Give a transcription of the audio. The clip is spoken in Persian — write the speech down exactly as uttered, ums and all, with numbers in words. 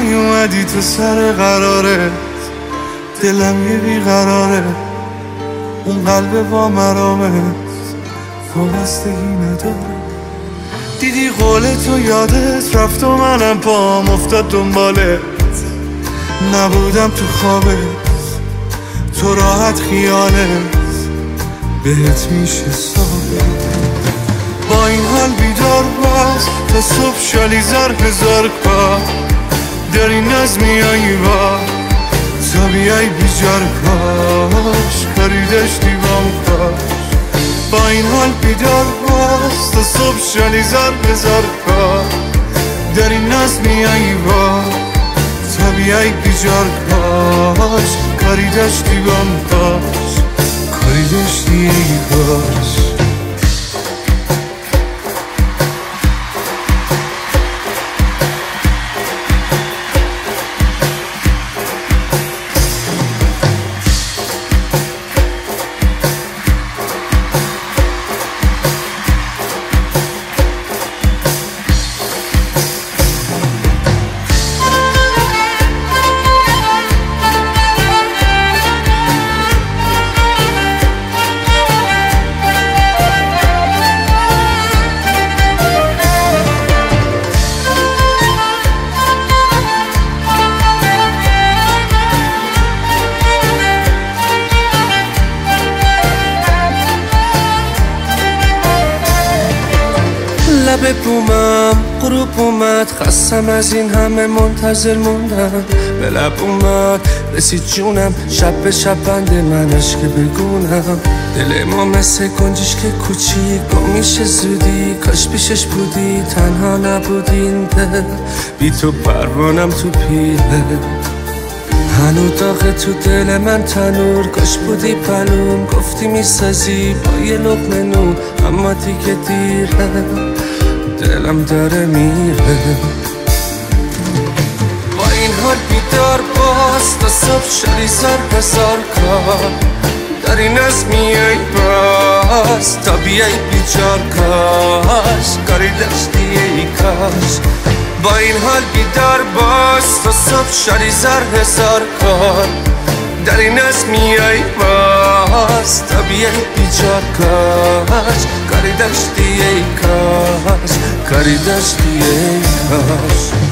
نیومدی تو سر قراره، دلم یه بیقراره، اون قلب با مرامت وابستگی نداره. دیدی قول تو یادت رفت و منم پام افتاد دنبالت، نبودم تو خوابت، تو راحت خیالت بهت میشه ثابت. با این حال بیدار باز تا صبح شالیزار هزار کار داری ناز میایی با تا بیای بیجار کاش کاری داشتی بام کاش. با این حال بیدار باز تا صبح شالیزار هزار کار داری ناز میایی با تا بیای بیجار کاش کاری داشتی بام کاش کاری داشتی کاش. لب بومم غروب اومد، خستم از این همه منتظر موندم. به لب اومد رسید جونم، شب به شب بند منش که بگونم. دل ما مثل گنجش که کوچیک گم میشه زودی، کاش پیشش بودی تنها نبودین دل. بی تو پروانم تو پیله، هنو داغه تو دل من تنور. کاش بودی پلوم گفتی میسازی با یه لقمه نون، اما دیگه دیره دلم داره میره. با این حال بیدار باز تا صبح شالیزار هزار کار داری ناز میای باز تا بیای بیجار کاش کاری داشتی ای کاش. با این حال بیدار باز تا صبح شالیزار هزار کار داری ناز میای باز تا بیای بیجار کاش کاری داشتی ای کاش کاری داشتی ای کاش.